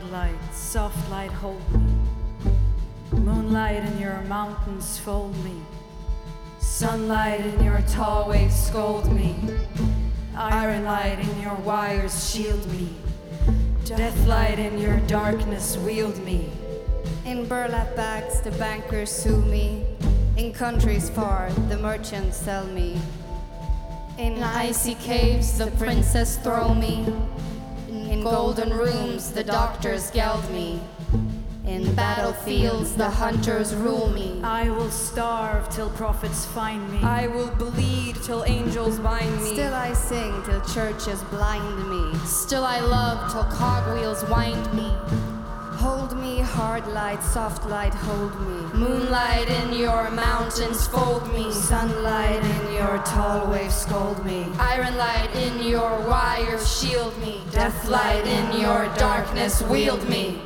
hard light, soft light, hold me. Moonlight in your mountains, fold me. Sunlight in your tall waves, scold me. Iron light in your wires, shield me. Death light in your darkness, wield me. In burlap bags the bankers sue me. In countries far the merchants sell me. In icy caves the princess throw me. In golden rooms the doctors geld me. In battlefields the hunters rule me. I will starve till prophets find me. I will bleed till angels bind me. Still I sing till churches blind me. Still I love till cogwheels wind me. Hold me, hard light, soft light, hold me. Moonlight in your mountains, fold me. Sunlight in your tall waves, scold me. Iron light in your wires, shield me. Death light in your darkness, wield me.